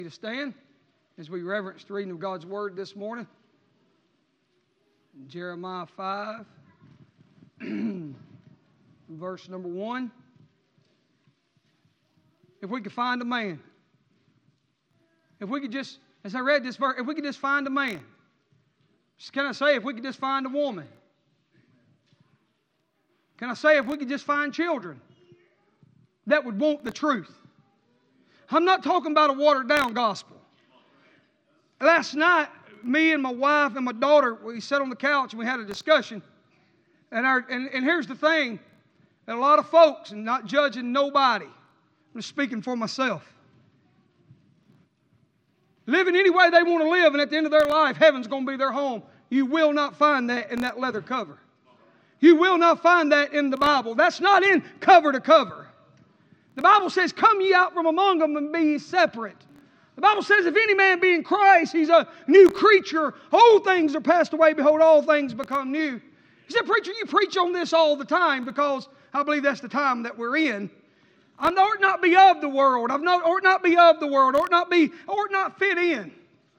To stand as we reverence the reading of God's Word this morning. Jeremiah 5, verse number 1. If we could find a man, if we could just, as I read this verse, if we could just find a man, can I say if we could just find a woman? Can I say if we could just find children that would want the truth? I'm not talking about a watered down gospel. Last night, me and my wife and my daughter, we sat on the couch and we had a discussion. And here's the thing, that a lot of folks, and not judging nobody, I'm just speaking for myself, living any way they want to live, and at the end of their life, heaven's going to be their home. You will not find that in that leather cover. You will not find that in the Bible. That's not in cover to cover. The Bible says, come ye out from among them and be ye separate. The Bible says, if any man be in Christ, he's a new creature. Old things are passed away. Behold, all things become new. He said, preacher, you preach on this all the time because I believe that's the time that we're in. I ought not be of the world. Ought not be of the world. Ought not fit in.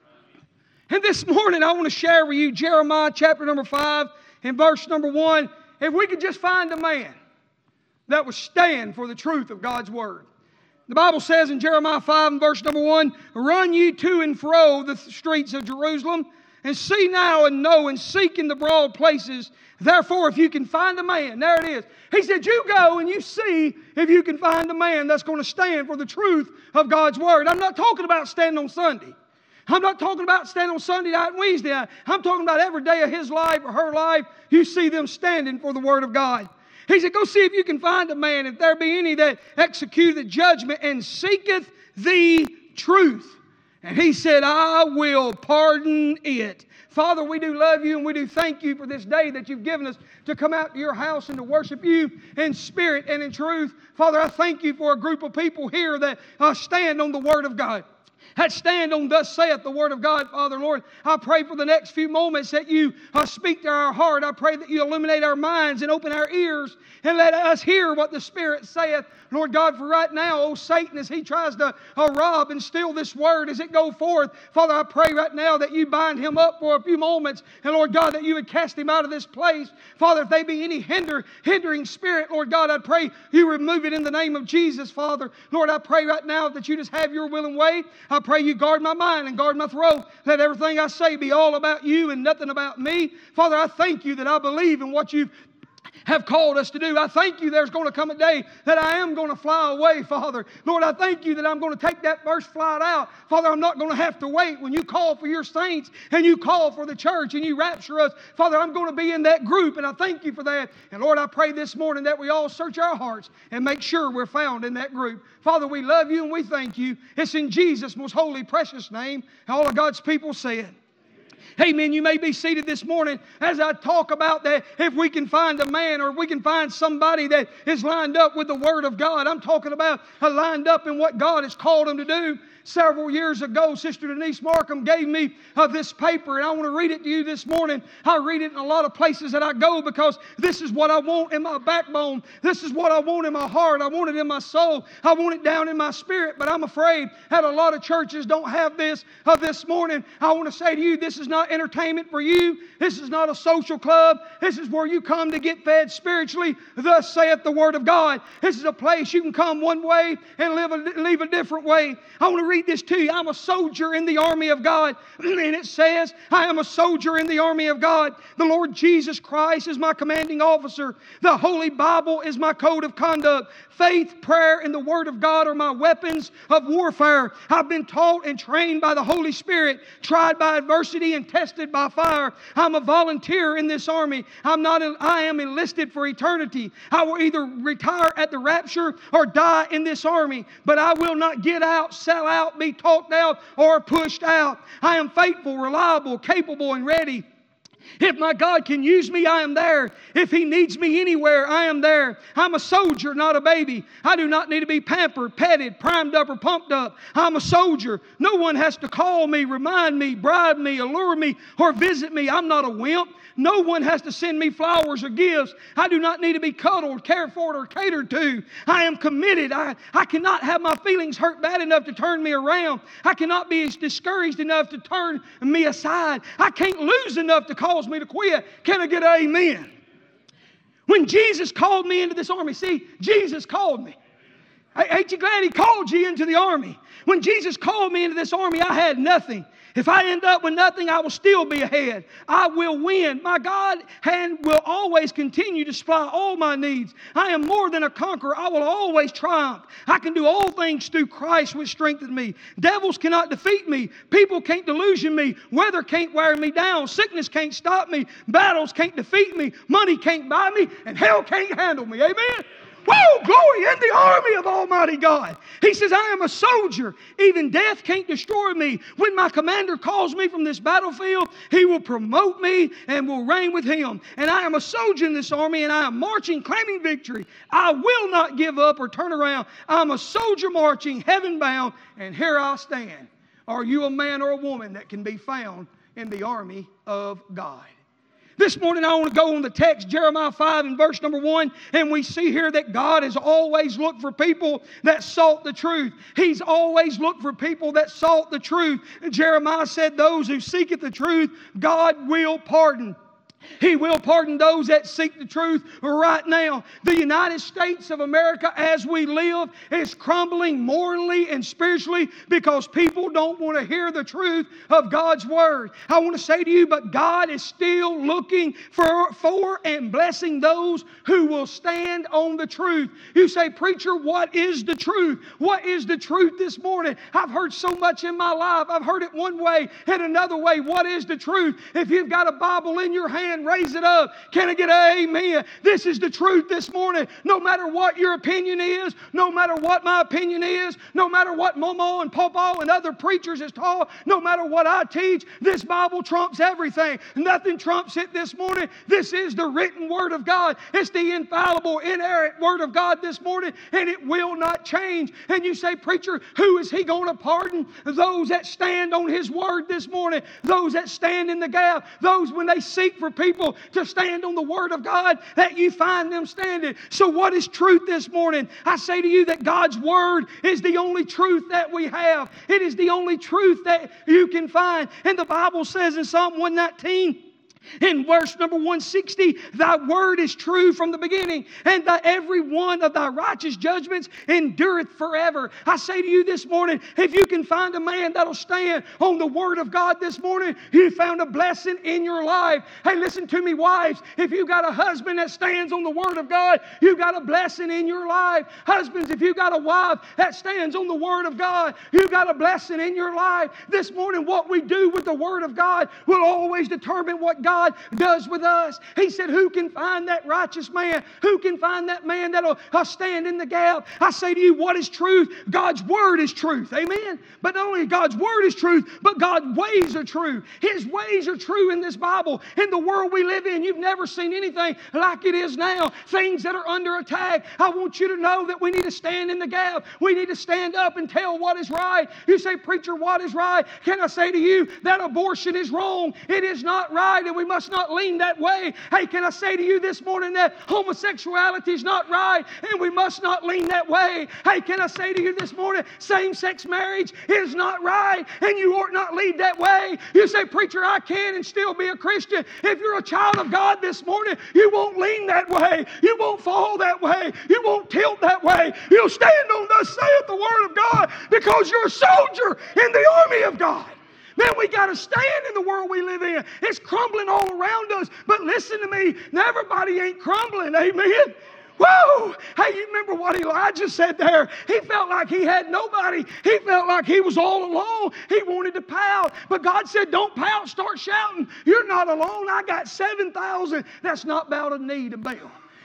And this morning I want to share with you Jeremiah chapter number 5 and verse number 1. If we could just find a man that would stand for the truth of God's Word. The Bible says in Jeremiah 5 and verse number 1, run ye to and fro the streets of Jerusalem, and see now and know and seek in the broad places. Therefore, if you can find a man, there it is. He said, you go and you see if you can find a man that's going to stand for the truth of God's Word. I'm not talking about standing on Sunday. I'm not talking about standing on Sunday night and Wednesday night. I'm talking about every day of his life or her life, you see them standing for the Word of God. He said, go see if you can find a man, if there be any that executeth judgment and seeketh the truth. And he said, I will pardon it. Father, we do love you and we do thank you for this day that you've given us to come out to your house and to worship you in spirit and in truth. Father, I thank you for a group of people here that stand on the Word of God. That stand on thus saith the Word of God, Father, Lord. I pray for the next few moments that you speak to our heart. I pray that you illuminate our minds and open our ears and let us hear what the Spirit saith. Lord God, for right now, oh Satan, as he tries to rob and steal this Word as it go forth, Father, I pray right now that you bind him up for a few moments. And Lord God, that you would cast him out of this place. Father, if they be any hindering spirit, Lord God, I pray you remove it in the name of Jesus, Father. Lord, I pray right now that you just have your will and way. I pray you guard my mind and guard my throat. Let everything I say be all about you and nothing about me. Father, I thank you that I believe in what you have called us to do. I thank you there's going to come a day that I am going to fly away, Father. Lord, I thank you that I'm going to take that first flight out. Father, I'm not going to have to wait when you call for your saints and you call for the church and you rapture us. Father, I'm going to be in that group and I thank you for that. And Lord, I pray this morning that we all search our hearts and make sure we're found in that group. Father, we love you and we thank you. It's in Jesus' most holy, precious name. All of God's people said. Amen. You may be seated this morning as I talk about that. If we can find a man or if we can find somebody that is lined up with the Word of God. I'm talking about lined up in what God has called them to do. Several years ago, Sister Denise Markham gave me this paper, and I want to read it to you this morning. I read it in a lot of places that I go because this is what I want in my backbone. This is what I want in my heart. I want it in my soul. I want it down in my spirit, but I'm afraid that a lot of churches don't have this this morning. I want to say to you, this is not entertainment for you. This is not a social club. This is where you come to get fed spiritually. Thus saith the Word of God. This is a place you can come one way and leave a different way. I want to read this to you. I'm a soldier in the army of God. And it says, I am a soldier in the army of God. The Lord Jesus Christ is my commanding officer. The Holy Bible is my code of conduct. Faith, prayer, and the Word of God are my weapons of warfare. I've been taught and trained by the Holy Spirit, tried by adversity and tested by fire. I'm a volunteer in this army. I am enlisted for eternity. I will either retire at the rapture or die in this army. But I will not get out, sell out, be talked out, or pushed out. I am faithful, reliable, capable, and ready. If my God can use me, I am there. If He needs me anywhere, I am there. I'm a soldier, not a baby. I do not need to be pampered, petted, primed up, or pumped up. I'm a soldier. No one has to call me, remind me, bribe me, allure me, or visit me. I'm not a wimp. No one has to send me flowers or gifts. I do not need to be cuddled, cared for, or catered to. I am committed. I cannot have my feelings hurt bad enough to turn me around. I cannot be discouraged enough to turn me aside. I can't lose enough to cause me to quit. Can I get an amen? When Jesus called me into this army, see, Jesus called me. Ain't you glad He called you into the army? When Jesus called me into this army, I had nothing. If I end up with nothing, I will still be ahead. I will win. My God hand will always continue to supply all my needs. I am more than a conqueror. I will always triumph. I can do all things through Christ which strengthens me. Devils cannot defeat me. People can't delusion me. Weather can't wear me down. Sickness can't stop me. Battles can't defeat me. Money can't buy me. And hell can't handle me. Amen? Woo! Glory in the army of Almighty God. He says, I am a soldier. Even death can't destroy me. When my commander calls me from this battlefield, he will promote me and will reign with him. And I am a soldier in this army, and I am marching, claiming victory. I will not give up or turn around. I'm a soldier marching, heaven bound, and here I stand. Are you a man or a woman that can be found in the army of God? This morning I want to go on the text, Jeremiah 5 and verse number 1, and we see here that God has always looked for people that sought the truth. He's always looked for people that sought the truth. And Jeremiah said, those who seeketh the truth, God will pardon. He will pardon those that seek the truth right now. The United States of America as we live is crumbling morally and spiritually because people don't want to hear the truth of God's Word. I want to say to you, but God is still looking for and blessing those who will stand on the truth. You say, preacher, what is the truth? What is the truth this morning? I've heard so much in my life. I've heard it one way and another way. What is the truth? If you've got a Bible in your hand, raise it up. Can I get an amen? This is the truth this morning. No matter what your opinion is, no matter what my opinion is, no matter what Mama and Papa and other preachers has taught, no matter what I teach, this Bible trumps everything. Nothing trumps it this morning. This is the written Word of God. It's the infallible, inerrant Word of God this morning, and it will not change. And you say, preacher, who is He going to pardon? Those that stand on His Word this morning, those that stand in the gap, those when they seek for people to stand on the Word of God, that you find them standing. So what is truth this morning? I say to you that God's Word is the only truth that we have. It is the only truth that you can find. And the Bible says in Psalm 119, in verse number 160, thy word is true from the beginning, and that every one of thy righteous judgments endureth forever. I say to you this morning, if you can find a man that'll stand on the Word of God this morning, you found a blessing in your life. Hey, listen to me, wives. If you got a husband that stands on the Word of God, you got a blessing in your life. Husbands, if you got a wife that stands on the Word of God, you got a blessing in your life. This morning, what we do with the Word of God will always determine what God does with us. He said, who can find that righteous man? Who can find that man that'll stand in the gap? I say to you, what is truth? God's Word is truth. Amen? But not only God's Word is truth, but God's ways are true. His ways are true in this Bible. In the world we live in, you've never seen anything like it is now. Things that are under attack. I want you to know that we need to stand in the gap. We need to stand up and tell what is right. You say, preacher, what is right? Can I say to you that abortion is wrong? It is not right, and we must not lean that way. Hey, can I say to you this morning that homosexuality is not right, and we must not lean that way? Hey, can I say to you this morning, same-sex marriage is not right, and you ought not lead that way? You say, preacher, I can and still be a Christian. If you're a child of God this morning, you won't lean that way. You won't fall that way. You won't tilt that way. You'll stand on thus saith the Word of God, because you're a soldier in the army of God. Man, we got to stand in the world we live in. It's crumbling all around us. But listen to me, everybody ain't crumbling. Amen? Whoa! Hey, you remember what Elijah said there? He felt like he had nobody. He felt like he was all alone. He wanted to pout. But God said, don't pout, start shouting. You're not alone. I got 7,000 that's not bowed a knee to Baal.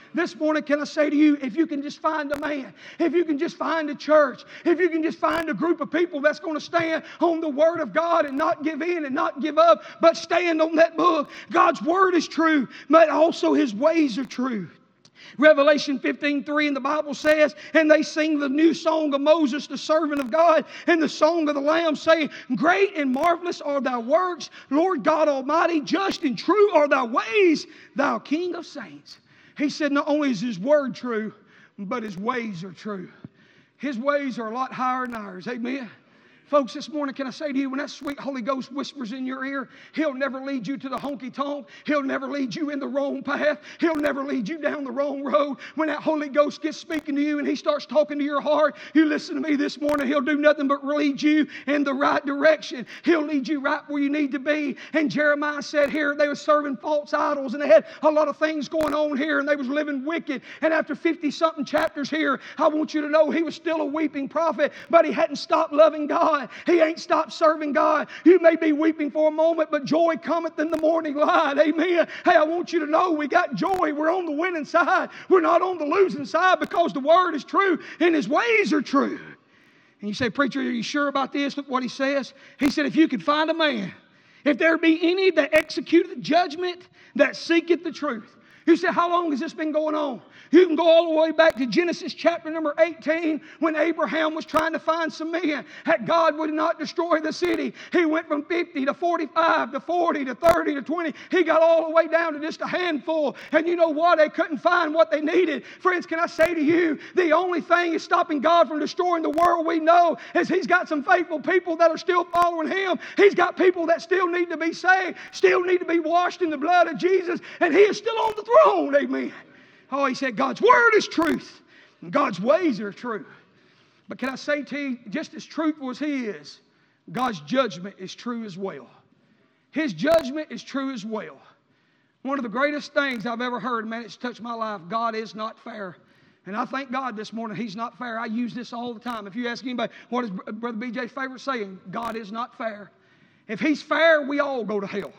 This morning, can I say to you, if you can just find a man, if you can just find a church, if you can just find a group of people that's going to stand on the Word of God and not give in and not give up, but stand on that book. God's Word is true, but also His ways are true. Revelation 15:3 in the Bible says, and they sing the new song of Moses, the servant of God, and the song of the Lamb, saying, great and marvelous are thy works, Lord God Almighty, just and true are thy ways, thou King of saints. He said not only is His Word true, but His ways are true. His ways are a lot higher than ours. Amen. Folks, this morning, can I say to you, when that sweet Holy Ghost whispers in your ear, He'll never lead you to the honky-tonk. He'll never lead you in the wrong path. He'll never lead you down the wrong road. When that Holy Ghost gets speaking to you and He starts talking to your heart, you listen to me this morning, He'll do nothing but lead you in the right direction. He'll lead you right where you need to be. And Jeremiah said here, they were serving false idols, and they had a lot of things going on here, and they was living wicked. And after 50-something chapters here, I want you to know he was still a weeping prophet, but he hadn't stopped loving God. He ain't stopped serving God. You may be weeping for a moment, but joy cometh in the morning light. Amen. Hey, I want you to know we got joy. We're on the winning side. We're not on the losing side, because the Word is true and His ways are true. And you say, preacher, are you sure about this? Look what he says. He said, if you could find a man, if there be any that executeth judgment, that seeketh the truth. You say, how long has this been going on? You can go all the way back to Genesis chapter number 18, when Abraham was trying to find some men that God would not destroy the city. He went from 50 to 45 to 40 to 30 to 20. He got all the way down to just a handful. And you know what? They couldn't find what they needed. Friends, can I say to you, the only thing is stopping God from destroying the world we know is He's got some faithful people that are still following Him. He's got people that still need to be saved, still need to be washed in the blood of Jesus, and He is still on the throne. Amen. Oh, he said God's Word is truth, and God's ways are true. But can I say to you, just as truthful as He is, God's judgment is true as well. His judgment is true as well. One of the greatest things I've ever heard, man, it's touched my life. God is not fair. And I thank God this morning He's not fair. I use this all the time. If you ask anybody, what is Brother BJ's favorite saying? God is not fair. If He's fair, we all go to hell.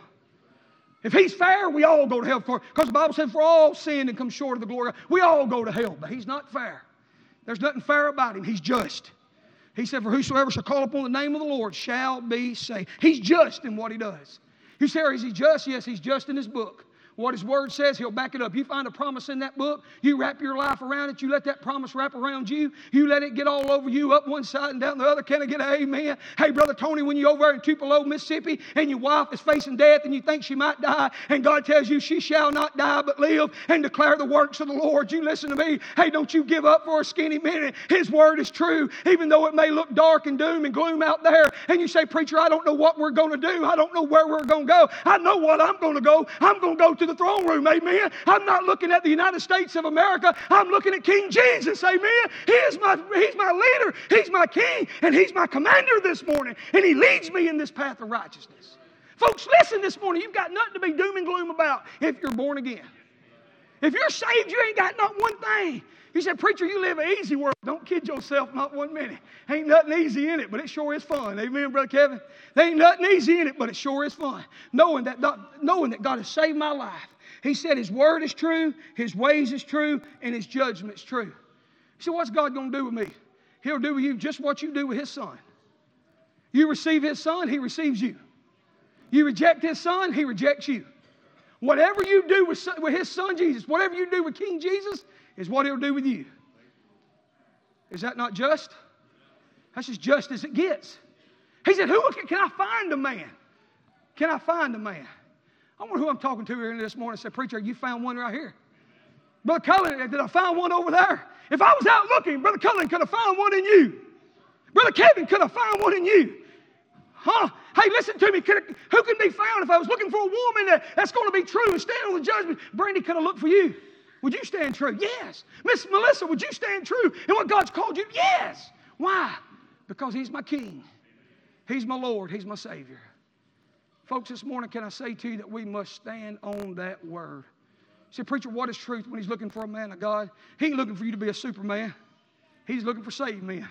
If He's fair, we all go to hell. Because the Bible said, for all sin and come short of the glory of God. We all go to hell, but He's not fair. There's nothing fair about Him. He's just. He said, for whosoever shall call upon the name of the Lord shall be saved. He's just in what He does. You say, is He just? Yes, He's just in His book. What His Word says, He'll back it up. You find a promise in that book, you wrap your life around it, you let that promise wrap around you, you let it get all over you, up one side and down the other. Can I get an amen? Hey, Brother Tony, when you're over there in Tupelo, Mississippi, and your wife is facing death and you think she might die, and God tells you she shall not die but live and declare the works of the Lord, you listen to me. Hey, don't you give up for a skinny minute. His Word is true, even though it may look dark and doom and gloom out there. And you say, preacher, I don't know what we're going to do. I don't know where we're going to go. I know what I'm going to go. I'm going to go to the throne room. Amen. I'm not looking at the United States of America. I'm looking at King Jesus. Amen. He's my leader. He's my king. And He's my commander this morning. And He leads me in this path of righteousness. Folks, listen this morning. You've got nothing to be doom and gloom about if you're born again. If you're saved, you ain't got not one thing. You said, preacher, you live an easy world. Don't kid yourself not one minute. Ain't nothing easy in it, but it sure is fun. Amen, Brother Kevin? There ain't nothing easy in it, but it sure is fun. Knowing that God has saved my life. He said His Word is true, His ways is true, and His judgment's true. You say, what's God going to do with me? He'll do with you just what you do with His Son. You receive His Son, He receives you. You reject His Son, He rejects you. Whatever you do with His Son Jesus, whatever you do with King Jesus, is what He'll do with you. Is that not just? That's as just as it gets. He said, can I find a man? Can I find a man? I wonder who I'm talking to here this morning. I said, preacher, you found one right here. Brother Cullen, did I find one over there? If I was out looking, Brother Cullen could have found one in you. Brother Kevin could have found one in you. Huh? Hey, listen to me. Who can be found if I was looking for a woman that's going to be true and stand on the judgment? Brandy could have looked for you. Would you stand true? Yes. Miss Melissa, would you stand true in what God's called you? Yes. Why? Because He's my King. He's my Lord. He's my Savior. Folks, this morning, can I say to you that we must stand on that Word? You say, preacher, what is truth when He's looking for a man of God? He ain't looking for you to be a Superman. He's looking for saved men.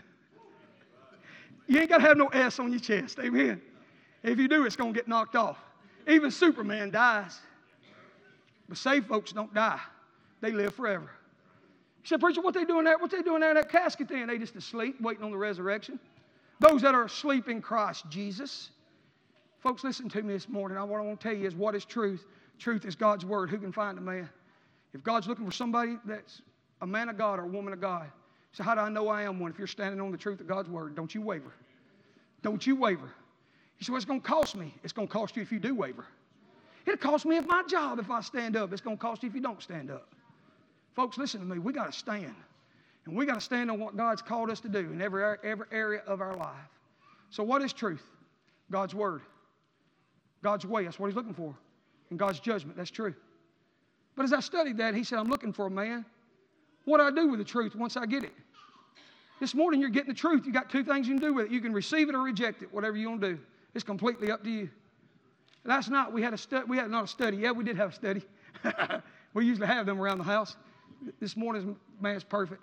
You ain't got to have no S on your chest. Amen. If you do, it's going to get knocked off. Even Superman dies. But saved folks don't die. They live forever. He said, preacher, what they doing there? What they doing there in that casket then? They just asleep, waiting on the resurrection. Those that are asleep in Christ Jesus. Folks, listen to me this morning. What I want to tell you is what is truth. Truth is God's word. Who can find a man? If God's looking for somebody that's a man of God or a woman of God, so how do I know I am one? If you're standing on the truth of God's word, don't you waver. Don't you waver. He said, well, it's going to cost me. It's going to cost you if you do waver. It'll cost me my job if I stand up. It's going to cost you if you don't stand up. Folks, listen to me. We got to stand. And we got to stand on what God's called us to do in every area of our life. So what is truth? God's word. God's way. That's what he's looking for. And God's judgment. That's true. But as I studied that, he said, I'm looking for a man. What do I do with the truth once I get it? This morning you're getting the truth. You got two things you can do with it. You can receive it or reject it, whatever you want to do. It's completely up to you. Last night we had not a study. Yeah, we did have a study. We usually have them around the house. This morning's man's perfect.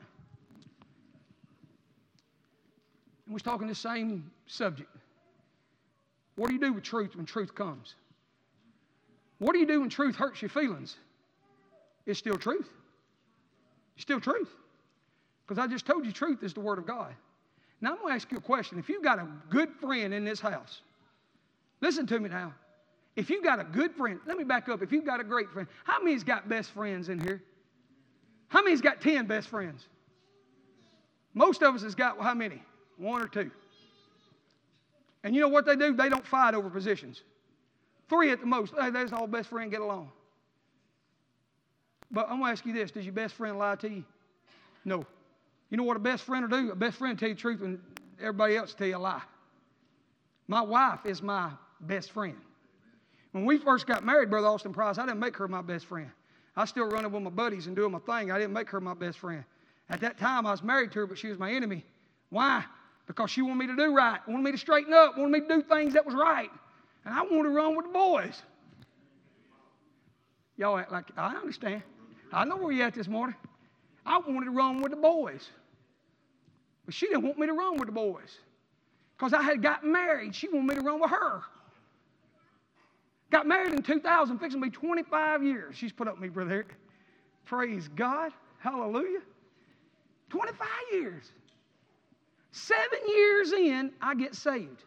And we was talking the same subject. What do you do with truth when truth comes? What do you do when truth hurts your feelings? It's still truth. It's still truth. Because I just told you truth is the word of God. Now I'm going to ask you a question. If you've got a good friend in this house, listen to me now. If you've got a good friend, let me back up. If you've got a great friend, how many's got best friends in here? How many's got 10 best friends? Most of us has got how many? 1 or 2. And you know what they do? They don't fight over positions. 3 at the most. Hey, that's all best friend get along. But I'm going to ask you this. Does your best friend lie to you? No. You know what a best friend will do? A best friend will tell you the truth when everybody else tell you a lie. My wife is my best friend. When we first got married, Brother Austin Price, I didn't make her my best friend. I still running with my buddies and doing my thing. I didn't make her my best friend. At that time, I was married to her, but she was my enemy. Why? Because she wanted me to do right, wanted me to straighten up, wanted me to do things that was right. And I wanted to run with the boys. Y'all act like, I understand. I know where you're at this morning. I wanted to run with the boys. But she didn't want me to run with the boys. Because I had gotten married. She wanted me to run with her. Got married in 2000, fixing to be 25 years. She's put up with me, Brother Eric. Praise God. Hallelujah. 25 years. 7 years in, I get saved.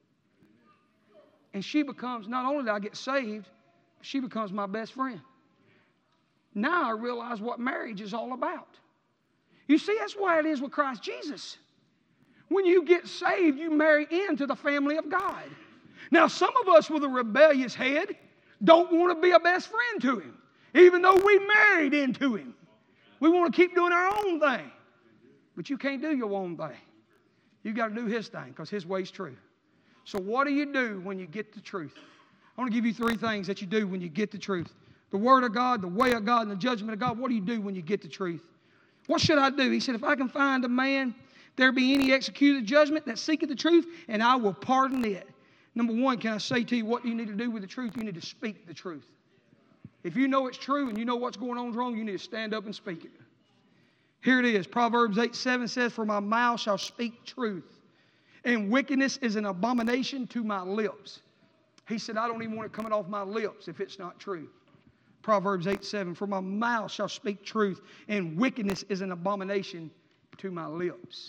And she becomes, not only did I get saved, she becomes my best friend. Now I realize what marriage is all about. You see, that's why it is with Christ Jesus. When you get saved, you marry into the family of God. Now, some of us with a rebellious head don't want to be a best friend to him, even though we married into him. We want to keep doing our own thing. But you can't do your own thing. You've got to do his thing because his way's true. So what do you do when you get the truth? I want to give you 3 things that you do when you get the truth. The word of God, the way of God, and the judgment of God. What do you do when you get the truth? What should I do? He said, if I can find a man, there be any executed judgment that seeketh the truth, and I will pardon it. Number 1, can I say to you what you need to do with the truth? You need to speak the truth. If you know it's true and you know what's going on is wrong, you need to stand up and speak it. Here it is. Proverbs 8:7 says, for my mouth shall speak truth, and wickedness is an abomination to my lips. He said, I don't even want it coming off my lips if it's not true. Proverbs 8:7, for my mouth shall speak truth, and wickedness is an abomination to my lips.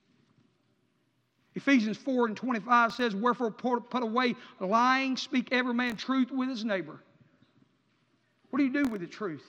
Ephesians 4:25 says, wherefore put away lying, speak every man truth with his neighbor. What do you do with the truth?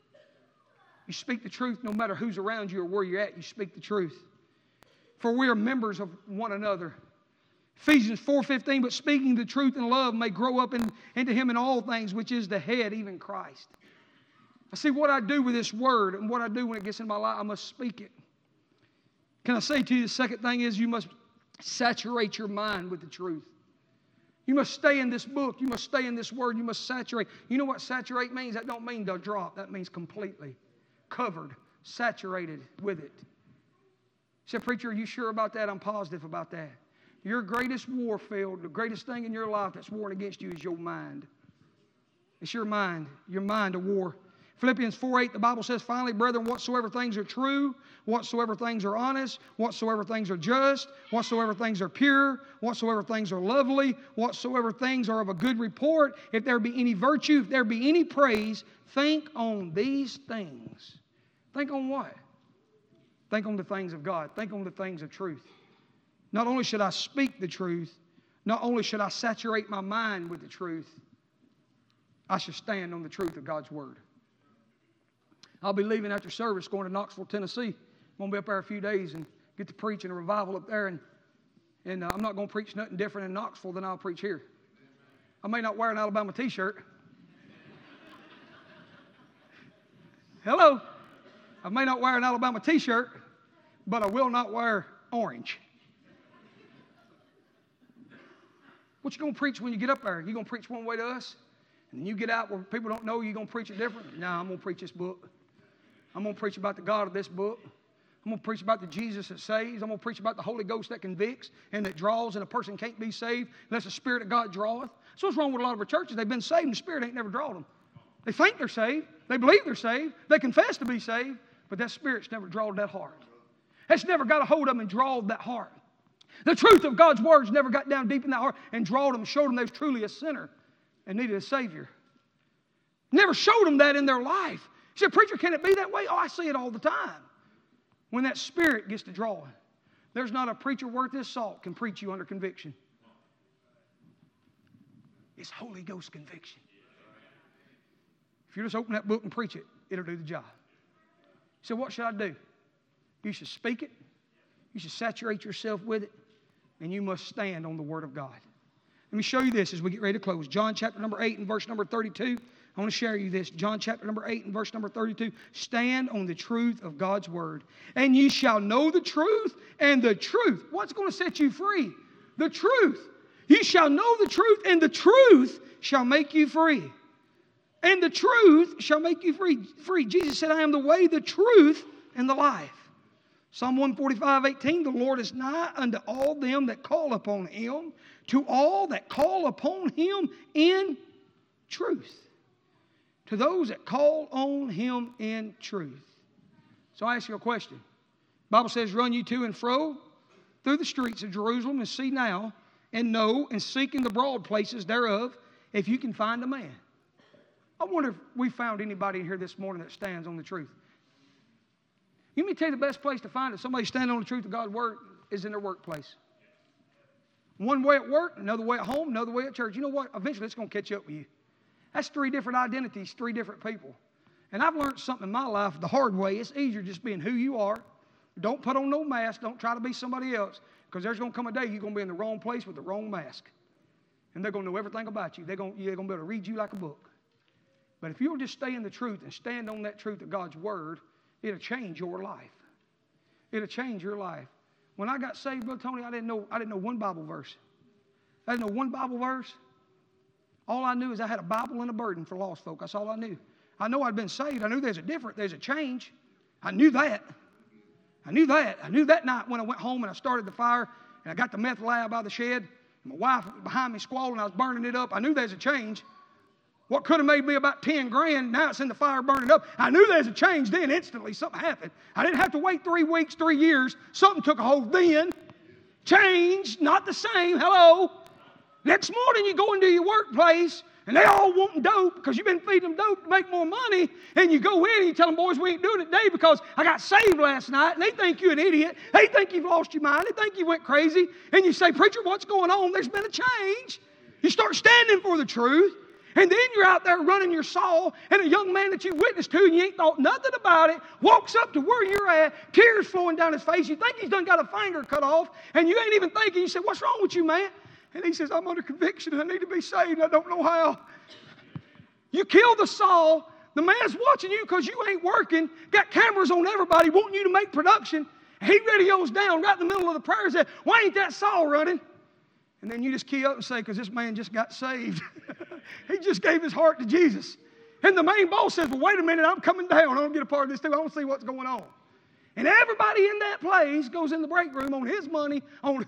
You speak the truth no matter who's around you or where you're at. You speak the truth. For we are members of one another. Ephesians 4:15, but speaking the truth in love may grow up into him in all things, which is the head, even Christ. I see what I do with this word and what I do when it gets in my life, I must speak it. Can I say to you, the second thing is you must saturate your mind with the truth. You must stay in this book. You must stay in this word. You must saturate. You know what saturate means? That don't mean to drop. That means completely covered, saturated with it. You say, preacher, are you sure about that? I'm positive about that. Your greatest warfield, the greatest thing in your life that's warring against you is your mind. It's your mind. Your mind to war. Philippians 4:8, the Bible says, finally, brethren, whatsoever things are true, whatsoever things are honest, whatsoever things are just, whatsoever things are pure, whatsoever things are lovely, whatsoever things are of a good report, if there be any virtue, if there be any praise, think on these things. Think on what? Think on the things of God. Think on the things of truth. Not only should I speak the truth, not only should I saturate my mind with the truth, I should stand on the truth of God's Word. I'll be leaving after service going to Knoxville, Tennessee. I'm going to be up there a few days and get to preach in a revival up there. And I'm not going to preach nothing different in Knoxville than I'll preach here. I may not wear an Alabama t-shirt. Hello. I may not wear an Alabama t-shirt, but I will not wear orange. What you going to preach when you get up there? You going to preach one way to us? And then you get out where people don't know you going to preach it different? No, I'm going to preach this book. I'm going to preach about the God of this book. I'm going to preach about the Jesus that saves. I'm going to preach about the Holy Ghost that convicts and that draws, and a person can't be saved unless the Spirit of God draweth. So what's wrong with a lot of our churches? They've been saved and the Spirit ain't never drawn them. They think they're saved. They believe they're saved. They confess to be saved. But that Spirit's never drawn that heart. It's never got a hold of them and drawn that heart. The truth of God's words never got down deep in that heart and drawed them, showed them they was truly a sinner and needed a Savior. Never showed them that in their life. You said, preacher, can it be that way? Oh, I see it all the time. When that Spirit gets to drawing, there's not a preacher worth his salt can preach you under conviction. It's Holy Ghost conviction. If you just open that book and preach it, it'll do the job. So what should I do? You should speak it. You should saturate yourself with it. And you must stand on the Word of God. Let me show you this as we get ready to close. John chapter number 8 and verse number 32. I want to share you this. John chapter number 8 and verse number 32. Stand on the truth of God's Word. And ye shall know the truth, and the truth. What's going to set you free? The truth. You shall know the truth, and the truth shall make you free. And the truth shall make you free. Jesus said, I am the way, the truth, and the life. Psalm 145:18, the Lord is nigh unto all them that call upon Him, to all that call upon Him in truth. To those that call on Him in truth. So I ask you a question. The Bible says, run you to and fro through the streets of Jerusalem and see now and know and seek in the broad places thereof if you can find a man. I wonder if we found anybody in here this morning that stands on the truth. You may tell you the best place to find it. Somebody standing on the truth of God's Word is in their workplace. One way at work, another way at home, another way at church. You know what? Eventually it's going to catch up with you. That's 3 different identities, 3 different people. And I've learned something in my life the hard way. It's easier just being who you are. Don't put on no mask. Don't try to be somebody else. Because there's going to come a day you're going to be in the wrong place with the wrong mask. And they're going to know everything about you. They're going to be able to read you like a book. But if you'll just stay in the truth and stand on that truth of God's Word, it'll change your life. It'll change your life. When I got saved, Brother Tony, I didn't know one Bible verse. I didn't know one Bible verse. All I knew is I had a Bible and a burden for lost folk. That's all I knew. I know I'd been saved. I knew there's a change. I knew that. I knew that night when I went home and I started the fire and I got the meth lab out of the shed. And my wife was behind me squalling. I was burning it up. I knew there's a change. What could have made me about 10 grand, now it's in the fire burning up. I knew there's a change then. Instantly, something happened. I didn't have to wait 3 weeks, 3 years. Something took a hold then. Change, not the same. Hello. Next morning, you go into your workplace, and they all wanting dope because you've been feeding them dope to make more money. And you go in and you tell them, boys, we ain't doing it today because I got saved last night. And they think you're an idiot. They think you've lost your mind. They think you went crazy. And you say, preacher, what's going on? There's been a change. You start standing for the truth. And then you're out there running your saw, and a young man that you witnessed to and you ain't thought nothing about it walks up to where you're at, tears flowing down his face. You think he's done got a finger cut off, and you ain't even thinking. You say, what's wrong with you, man? And he says, I'm under conviction, and I need to be saved, and I don't know how. You kill the saw. The man's watching you because you ain't working, got cameras on everybody wanting you to make production. He radios down right in the middle of the prayer and said, why ain't that saw running? And then you just key up and say, because this man just got saved. He just gave his heart to Jesus. And the main boss says, well, wait a minute, I'm coming down. I don't get a part of this too. I want to see what's going on. And everybody in that place goes in the break room on his money, on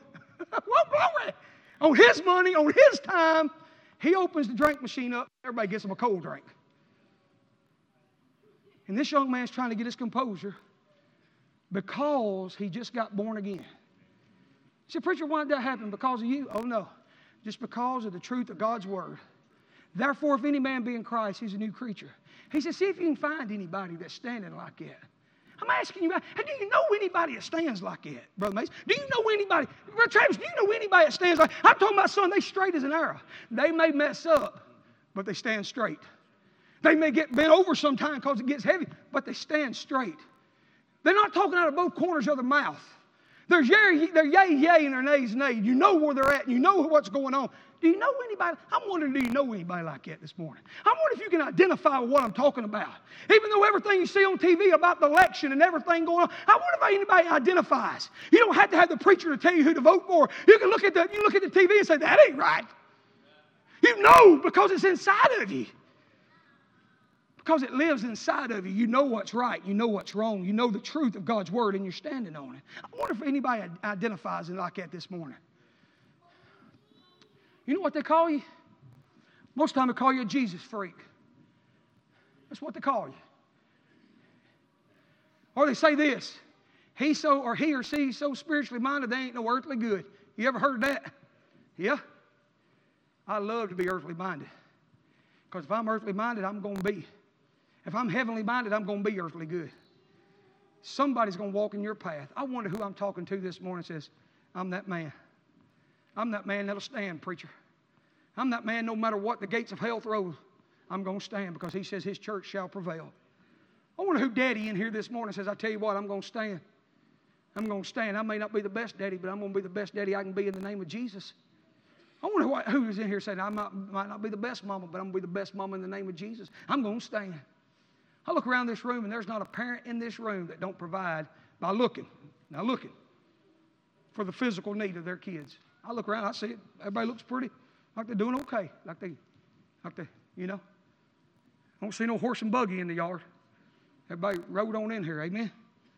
his money, on his time. He opens the drink machine up. Everybody gets him a cold drink. And this young man's trying to get his composure because he just got born again. You say, preacher, why did that happen? Because of you? Oh, no. Just because of the truth of God's Word. Therefore, if any man be in Christ, he's a new creature. He said, see if you can find anybody that's standing like that. I'm asking you, do you know anybody that stands like that, Brother Mason? Do you know anybody, Brother Travis, do you know anybody that stands like that? I'm talking about, son, they straight as an arrow. They may mess up, but they stand straight. They may get bent over sometime because it gets heavy, but they stand straight. They're not talking out of both corners of their mouth. They're yay, yay, and their nay's, nay. You know where they're at, and you know what's going on. Do you know anybody? I'm wondering, do you know anybody like that this morning? I wonder if you can identify with what I'm talking about. Even though everything you see on TV about the election and everything going on, I wonder if anybody identifies. You don't have to have the preacher to tell you who to vote for. You can look at the TV and say, that ain't right. You know because it's inside of you. Because it lives inside of you. You know what's right. You know what's wrong. You know the truth of God's Word, and you're standing on it. I wonder if anybody identifies like that this morning. You know what they call you? Most of the time they call you a Jesus freak. That's what they call you. Or they say this, he or she so spiritually minded they ain't no earthly good. You ever heard that? Yeah? I love to be earthly minded. Because if I'm earthly minded, I'm going to be. If I'm heavenly minded, I'm going to be earthly good. Somebody's going to walk in your path. I wonder who I'm talking to this morning says, I'm that man. I'm that man that'll stand, preacher. I'm that man no matter what the gates of hell throw, I'm going to stand because he says his church shall prevail. I wonder who daddy in here this morning says, I tell you what, I'm going to stand. I'm going to stand. I may not be the best daddy, but I'm going to be the best daddy I can be in the name of Jesus. I wonder who is in here saying, I might not be the best mama, but I'm going to be the best mama in the name of Jesus. I'm going to stand. I look around this room, and there's not a parent in this room that don't provide by looking for the physical need of their kids. I look around, I see it. Everybody looks pretty, like they're doing okay, like they, you know. I don't see no horse and buggy in the yard. Everybody rode on in here, amen.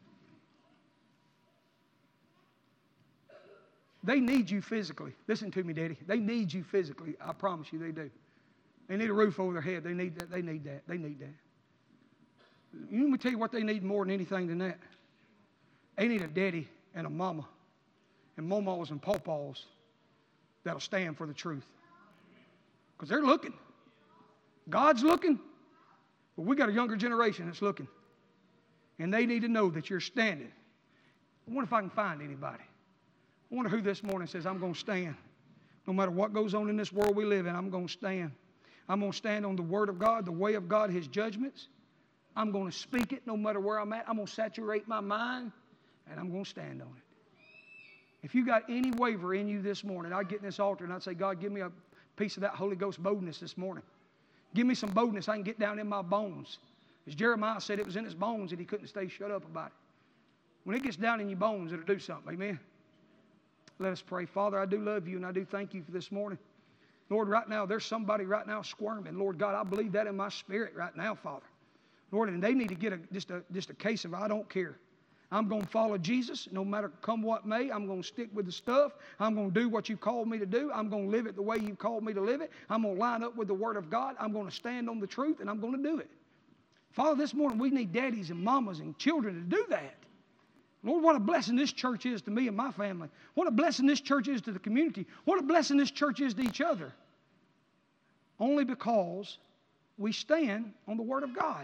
They need you physically. Listen to me, Daddy. They need you physically. I promise you they do. They need a roof over their head. They need that. They need that. They need that. Let me tell you what they need more than anything than that. They need a daddy and a mama and momas and pawpaws that'll stand for the truth. Because they're looking. God's looking. But we got a younger generation that's looking. And they need to know that you're standing. I wonder if I can find anybody. I wonder who this morning says, I'm going to stand. No matter what goes on in this world we live in, I'm going to stand. I'm going to stand on the Word of God, the way of God, His judgments. I'm going to speak it no matter where I'm at. I'm going to saturate my mind, and I'm going to stand on it. If you got any waver in you this morning, I'd get in this altar and I'd say, God, give me a piece of that Holy Ghost boldness this morning. Give me some boldness I can get down in my bones. As Jeremiah said, it was in his bones and he couldn't stay shut up about it. When it gets down in your bones, it'll do something. Amen? Let us pray. Father, I do love you and I do thank you for this morning. Lord, right now, there's somebody right now squirming. Lord God, I believe that in my spirit right now, Father. Lord, and they need to get just a case of I don't care. I'm going to follow Jesus no matter come what may. I'm going to stick with the stuff. I'm going to do what you've called me to do. I'm going to live it the way you've called me to live it. I'm going to line up with the Word of God. I'm going to stand on the truth, and I'm going to do it. Father, this morning we need daddies and mamas and children to do that. Lord, what a blessing this church is to me and my family. What a blessing this church is to the community. What a blessing this church is to each other. Only because we stand on the Word of God.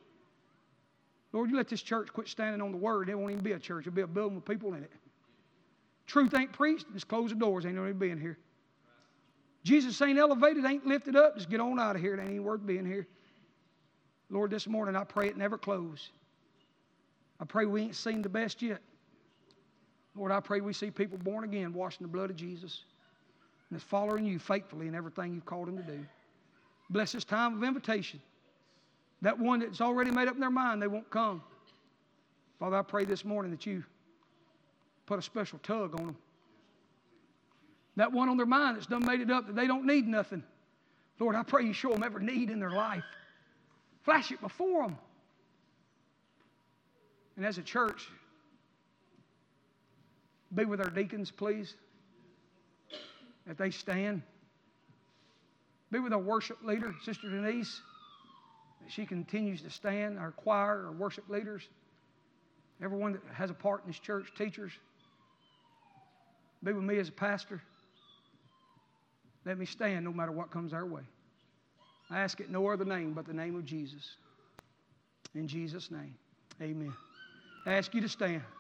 Lord, you let this church quit standing on the Word. It won't even be a church. It'll be a building with people in it. Truth ain't preached. Just close the doors. Ain't no need being here. Jesus ain't elevated. Ain't lifted up. Just get on out of here. It ain't even worth being here. Lord, this morning I pray it never close. I pray we ain't seen the best yet. Lord, I pray we see people born again, washed in the blood of Jesus, and is following you faithfully in everything you've called them to do. Bless this time of invitation. That one that's already made up in their mind, they won't come. Father, I pray this morning that you put a special tug on them. That one on their mind that's done made it up that they don't need nothing. Lord, I pray you show them every need in their life. Flash it before them. And as a church, be with our deacons, please, if they stand. Be with our worship leader, Sister Denise, she continues to stand, our choir, our worship leaders, everyone that has a part in this church, teachers. Be with me as a pastor. Let me stand no matter what comes our way. I ask it no other name but the name of Jesus. In Jesus' name, amen. I ask you to stand.